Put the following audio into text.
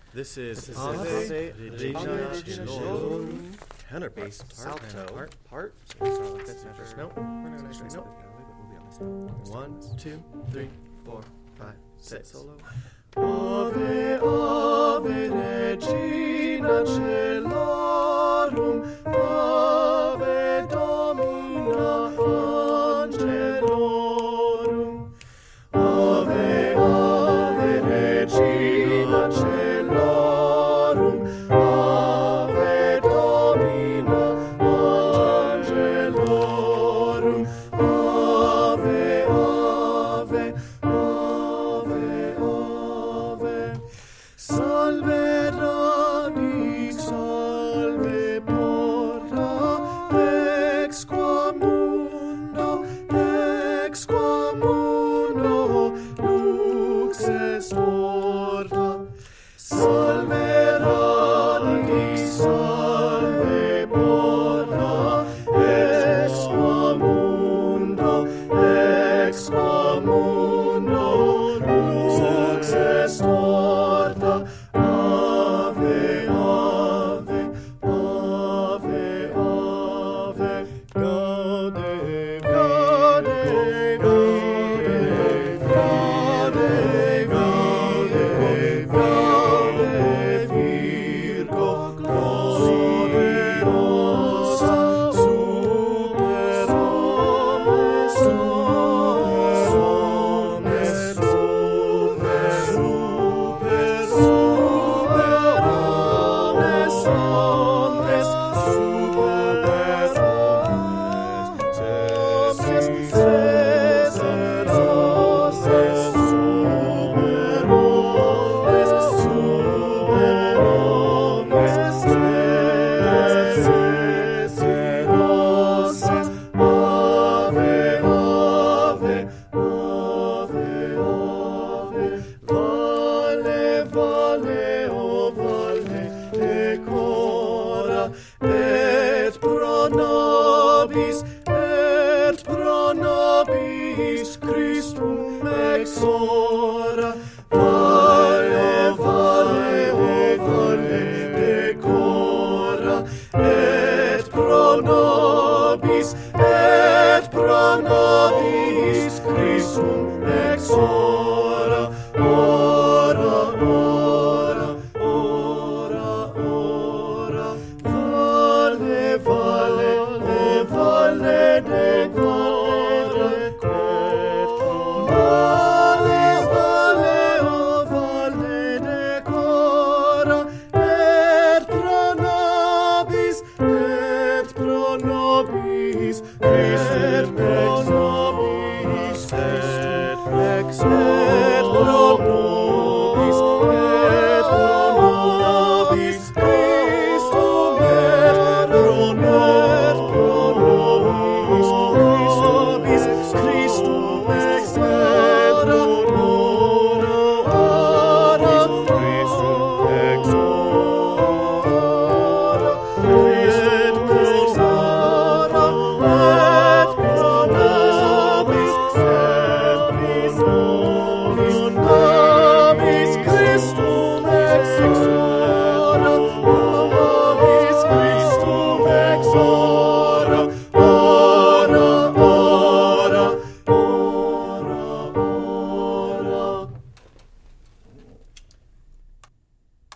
This is Ave Regina Caelorum, tenor bass alto, part. So we start like this. First note. Straight note. 1, 2, 3, 4, 5, 6. Solo. Ave, Ave, Regina Caelorum, Ave Domina Angelorum. Ave, Ave, Regina Caelorum, Ave Domina Angelorum. Ave, Ave, Ave, Ave. Salve radix, salve porta, ex qua mundo, lux est orta. Salve radix, salve porta, ex qua mundo, lux est orta. Ave, ave, ave, ave. Gaude, gaude, gaude, gaude, gaude, gaude, Virgo gloriosa, super omnes, omnes, super, super, super omnes, omnes, super omnes, super et pro nobis Christum ex ora. Vale, vale, vale, decora, et pro nobis Christum ex ora. Ora, ora, ora, ora. Vale, vale, vale, decora, vale, vale, oh, vale, decora, et pro nobis, Christum ex ora.